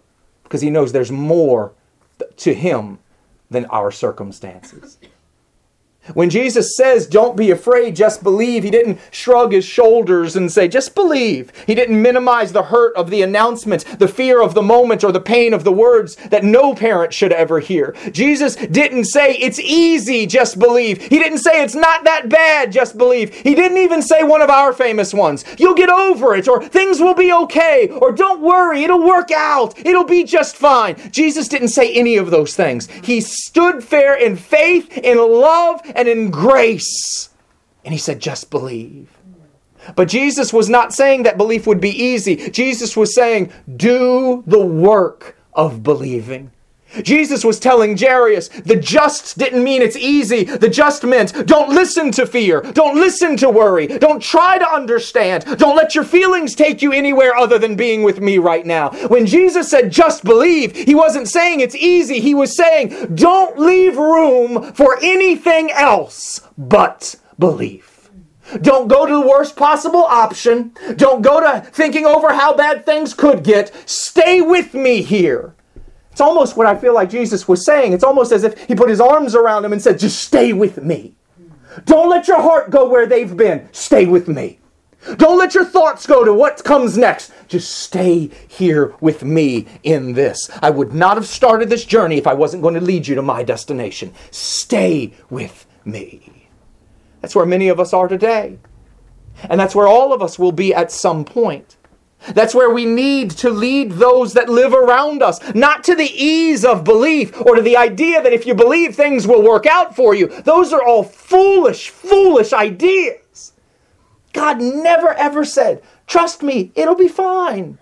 because he knows there's more to him than our circumstances. When Jesus says, don't be afraid, just believe, he didn't shrug his shoulders and say, just believe. He didn't minimize the hurt of the announcement, the fear of the moment, or the pain of the words that no parent should ever hear. Jesus didn't say, it's easy, just believe. He didn't say, it's not that bad, just believe. He didn't even say one of our famous ones, you'll get over it, or things will be okay, or don't worry, it'll work out, it'll be just fine. Jesus didn't say any of those things. He stood fair in faith, in love, and in grace. And he said, just believe. But Jesus was not saying that belief would be easy. Jesus was saying, do the work of believing. Jesus was telling Jairus, the just didn't mean it's easy. The just meant, don't listen to fear. Don't listen to worry. Don't try to understand. Don't let your feelings take you anywhere other than being with me right now. When Jesus said, just believe, he wasn't saying it's easy. He was saying, don't leave room for anything else but belief. Don't go to the worst possible option. Don't go to thinking over how bad things could get. Stay with me here. It's almost what I feel like Jesus was saying. It's almost as if he put his arms around him and said, just stay with me. Don't let your heart go where they've been. Stay with me. Don't let your thoughts go to what comes next. Just stay here with me in this. I would not have started this journey if I wasn't going to lead you to my destination. Stay with me. That's where many of us are today. And that's where all of us will be at some point. That's where we need to lead those that live around us, not to the ease of belief or to the idea that if you believe things will work out for you. Those are all foolish, foolish ideas. God never ever said, trust me, it'll be fine.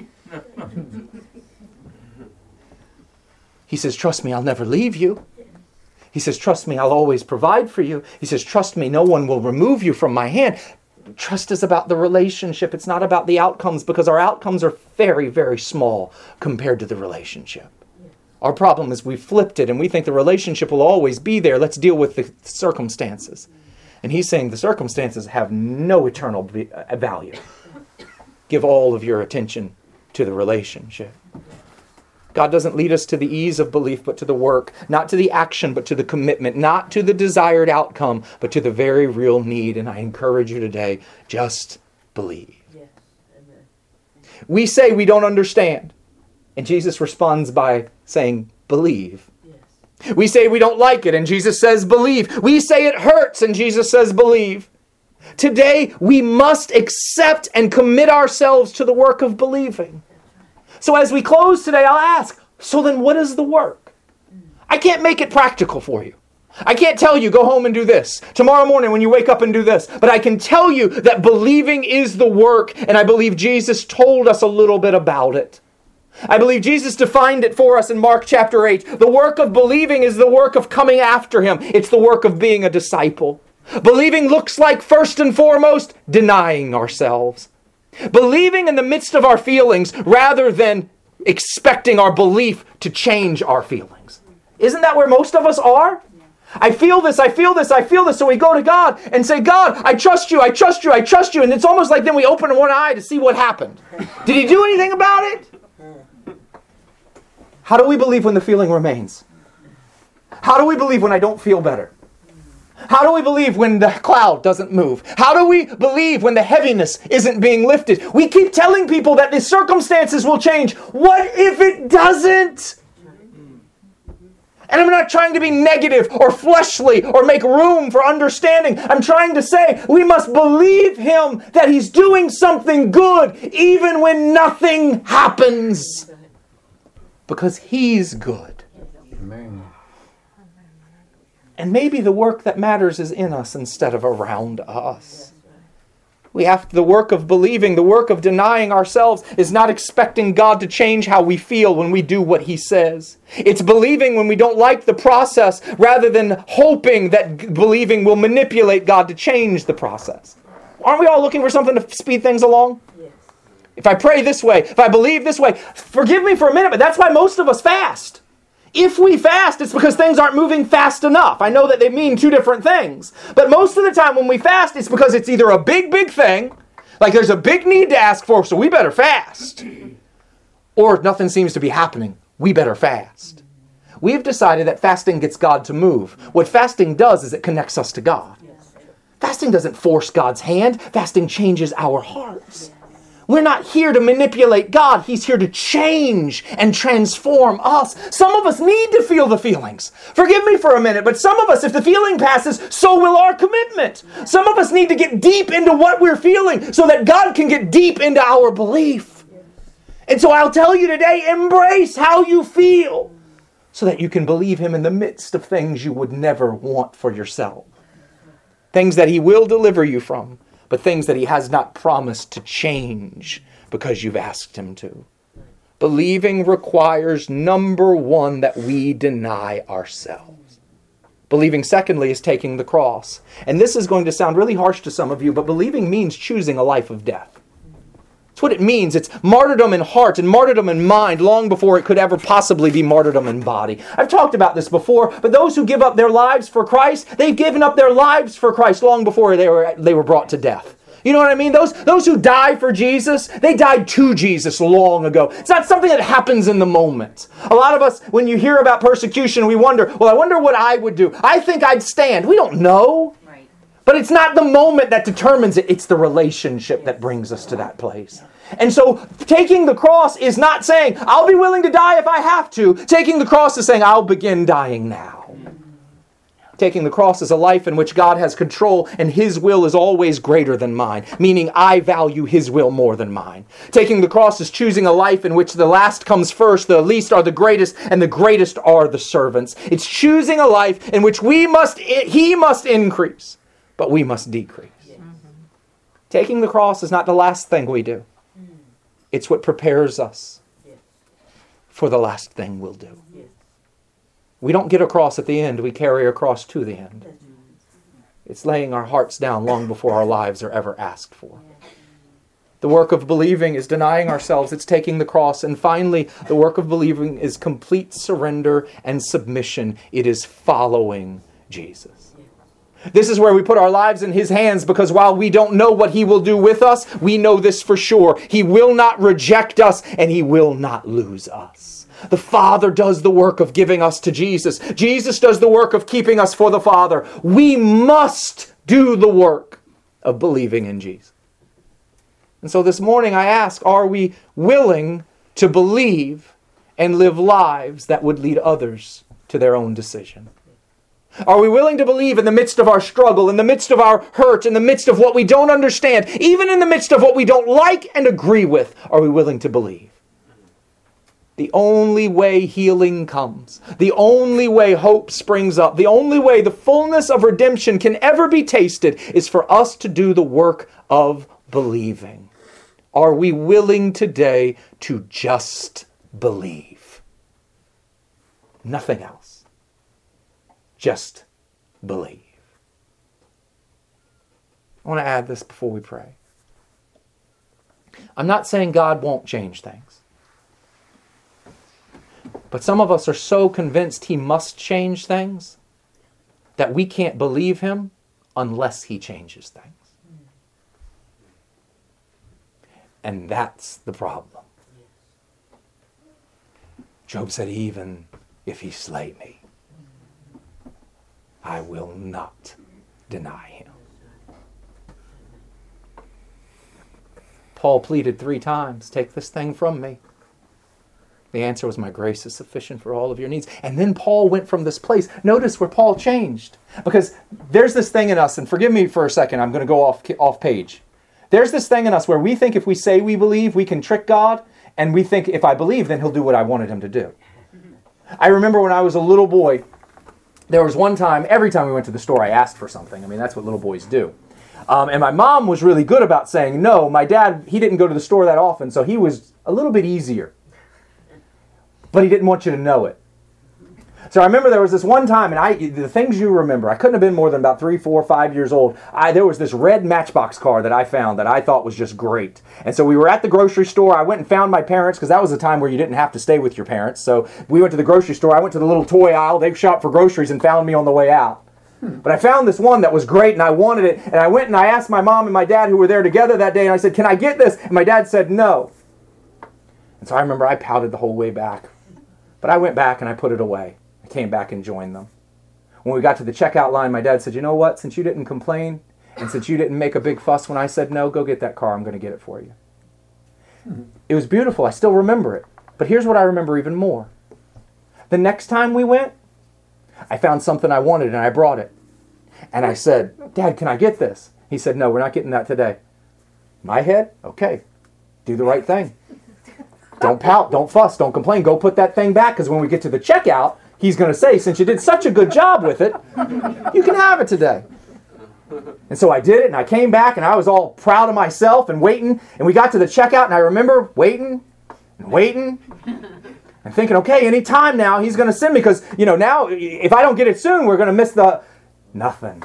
He says, trust me, I'll never leave you. He says, trust me, I'll always provide for you. He says, trust me, no one will remove you from my hand. Trust is about the relationship. It's not about the outcomes, because our outcomes are very, very small compared to the relationship. Our problem is we flipped it and we think the relationship will always be there. Let's deal with the circumstances. And he's saying the circumstances have no eternal value. Give all of your attention to the relationship. God doesn't lead us to the ease of belief, but to the work. Not to the action, but to the commitment. Not to the desired outcome, but to the very real need. And I encourage you today, just believe. Yes. Amen. We say we don't understand. And Jesus responds by saying, believe. Yes. We say we don't like it, and Jesus says, believe. We say it hurts, and Jesus says, believe. Today, we must accept and commit ourselves to the work of believing. So as we close today, I'll ask, so then what is the work? I can't make it practical for you. I can't tell you, go home and do this. Tomorrow morning when you wake up and do this. But I can tell you that believing is the work, and I believe Jesus told us a little bit about it. I believe Jesus defined it for us in Mark chapter eight. The work of believing is the work of coming after him. It's the work of being a disciple. Believing looks like, first and foremost, denying ourselves. Believing in the midst of our feelings rather than expecting our belief to change our feelings. Isn't that where most of us are? I feel this, I feel this, I feel this. So we go to God and say, God, I trust you, I trust you, I trust you. And it's almost like then we open one eye to see what happened. Did he do anything about it? How do we believe when the feeling remains? How do we believe when I don't feel better? How do we believe when the cloud doesn't move? How do we believe when the heaviness isn't being lifted? We keep telling people that the circumstances will change. What if it doesn't? And I'm not trying to be negative or fleshly or make room for understanding. I'm trying to say we must believe him that he's doing something good even when nothing happens. Because he's good. Amen. And maybe the work that matters is in us instead of around us. We have the work of believing, the work of denying ourselves is not expecting God to change how we feel when we do what he says. It's believing when we don't like the process rather than hoping that believing will manipulate God to change the process. Aren't we all looking for something to speed things along? Yes. If I pray this way, if I believe this way, forgive me for a minute, but that's why most of us fast. If we fast, it's because things aren't moving fast enough. I know that they mean two different things. But most of the time when we fast, it's because it's either a big, big thing, like there's a big need to ask for, so we better fast. Or if nothing seems to be happening, we better fast. We've decided that fasting gets God to move. What fasting does is it connects us to God. Fasting doesn't force God's hand. Fasting changes our hearts. We're not here to manipulate God. He's here to change and transform us. Some of us need to feel the feelings. Forgive me for a minute, but some of us, if the feeling passes, so will our commitment. Some of us need to get deep into what we're feeling so that God can get deep into our belief. And so I'll tell you today, embrace how you feel so that you can believe Him in the midst of things you would never want for yourself. Things that He will deliver you from, but things that He has not promised to change because you've asked Him to. Believing requires, number one, that we deny ourselves. Believing, secondly, is taking the cross. And this is going to sound really harsh to some of you, but believing means choosing a life of death. That's what it means. It's martyrdom in heart and martyrdom in mind long before it could ever possibly be martyrdom in body. I've talked about this before, but those who give up their lives for Christ, they've given up their lives for Christ long before they were they were brought to death. You know what I mean? Those, those who die for Jesus, they died to Jesus long ago. It's not something that happens in the moment. A lot of us, when you hear about persecution, we wonder, well, I wonder what I would do. I think I'd stand. We don't know. But it's not the moment that determines it. It's the relationship that brings us to that place. And so taking the cross is not saying, I'll be willing to die if I have to. Taking the cross is saying, I'll begin dying now. Taking the cross is a life in which God has control and His will is always greater than mine, meaning I value His will more than mine. Taking the cross is choosing a life in which the last comes first, the least are the greatest, and the greatest are the servants. It's choosing a life in which we must, He must increase, but we must decrease. Yes. Mm-hmm. Taking the cross is not the last thing we do. Mm. It's what prepares us yes. for the last thing we'll do. Yes. We don't get a cross at the end. We carry a cross to the end. It's laying our hearts down long before our lives are ever asked for. The work of believing is denying ourselves. It's taking the cross. And finally, the work of believing is complete surrender and submission. It is following Jesus. This is where we put our lives in His hands, because while we don't know what He will do with us, we know this for sure. He will not reject us and He will not lose us. The Father does the work of giving us to Jesus. Jesus does the work of keeping us for the Father. We must do the work of believing in Jesus. And so this morning I ask, are we willing to believe and live lives that would lead others to their own decision? Are we willing to believe in the midst of our struggle, in the midst of our hurt, in the midst of what we don't understand, even in the midst of what we don't like and agree with? Are we willing to believe? The only way healing comes, the only way hope springs up, the only way the fullness of redemption can ever be tasted is for us to do the work of believing. Are we willing today to just believe? Nothing else. Just believe. I want to add this before we pray. I'm not saying God won't change things. But some of us are so convinced He must change things that we can't believe Him unless He changes things. And that's the problem. Job said, even if He slay me, I will not deny Him. Paul pleaded three times, take this thing from me. The answer was, my grace is sufficient for all of your needs. And then Paul went from this place. Notice where Paul changed. Because there's this thing in us, and forgive me for a second, I'm going to go off, off page. There's this thing in us where we think if we say we believe, we can trick God, and we think if I believe, then He'll do what I wanted Him to do. I remember when I was a little boy, there was one time, every time we went to the store, I asked for something. I mean, that's what little boys do. Um, and my mom was really good about saying no. My dad, he didn't go to the store that often, so he was a little bit easier. But he didn't want you to know it. So I remember there was this one time, and I the things you remember, I couldn't have been more than about three, four, five years old. I, there was this red Matchbox car that I found that I thought was just great. And so we were at the grocery store. I went and found my parents, because that was a time where you didn't have to stay with your parents. So we went to the grocery store. I went to the little toy aisle. They shopped for groceries and found me on the way out. Hmm. But I found this one that was great, and I wanted it. And I went and I asked my mom and my dad, who were there together that day, and I said, can I get this? And my dad said no. And so I remember I pouted the whole way back. But I went back and I put it away. I came back and joined them. When we got to the checkout line, my dad said, you know what? Since you didn't complain and since you didn't make a big fuss when I said no, go get that car. I'm going to get it for you. Mm-hmm. It was beautiful. I still remember it. But here's what I remember even more. The next time we went, I found something I wanted and I brought it. And I said, Dad, can I get this? He said, no, we're not getting that today. My head? Okay. Do the right thing. Don't pout. Don't fuss. Don't complain. Go put that thing back, because when we get to the checkout, he's going to say, since you did such a good job with it, you can have it today. And so I did it, and I came back, and I was all proud of myself and waiting. And we got to the checkout, and I remember waiting and waiting and thinking, okay, any time now he's going to send me, because, you know, now if I don't get it soon, we're going to miss the nothing.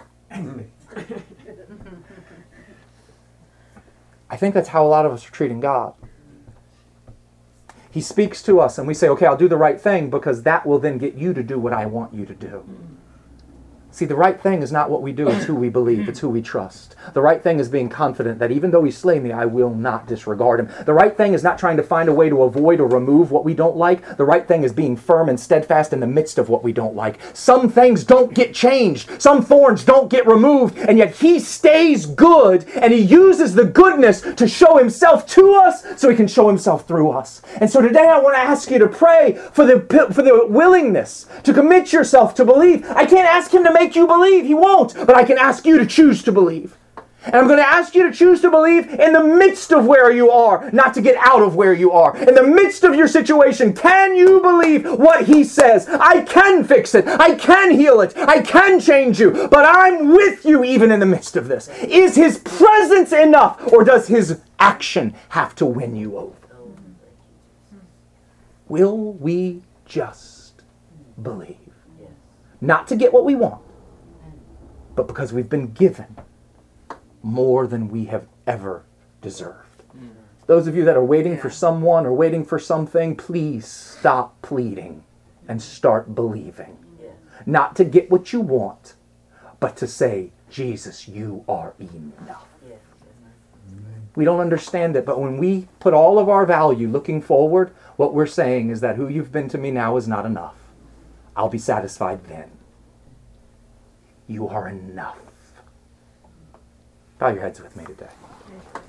I think that's how a lot of us are treating God. He speaks to us and we say, okay, I'll do the right thing, because that will then get you to do what I want you to do. See, the right thing is not what we do, it's who we believe, it's who we trust. The right thing is being confident that even though he slay me, I will not disregard him. The right thing is not trying to find a way to avoid or remove what we don't like. The right thing is being firm and steadfast in the midst of what we don't like. Some things don't get changed. Some thorns don't get removed, and yet he stays good, and he uses the goodness to show himself to us so he can show himself through us. And so today I want to ask you to pray for the, for the willingness to commit yourself to believe. I can't ask him to make you believe. He won't. But I can ask you to choose to believe. And I'm going to ask you to choose to believe in the midst of where you are, not to get out of where you are. In the midst of your situation, can you believe what he says? I can fix it. I can heal it. I can change you. But I'm with you even in the midst of this. Is his presence enough, or does his action have to win you over? Will we just believe? Not to get what we want, but because we've been given more than we have ever deserved. Mm. Those of you that are waiting for someone or waiting for something, please stop pleading and start believing. Yeah. Not to get what you want, but to say, Jesus, you are enough. Yeah. We don't understand it, but when we put all of our value looking forward, what we're saying is that who you've been to me now is not enough. I'll be satisfied then. You are enough. Bow your heads with me today.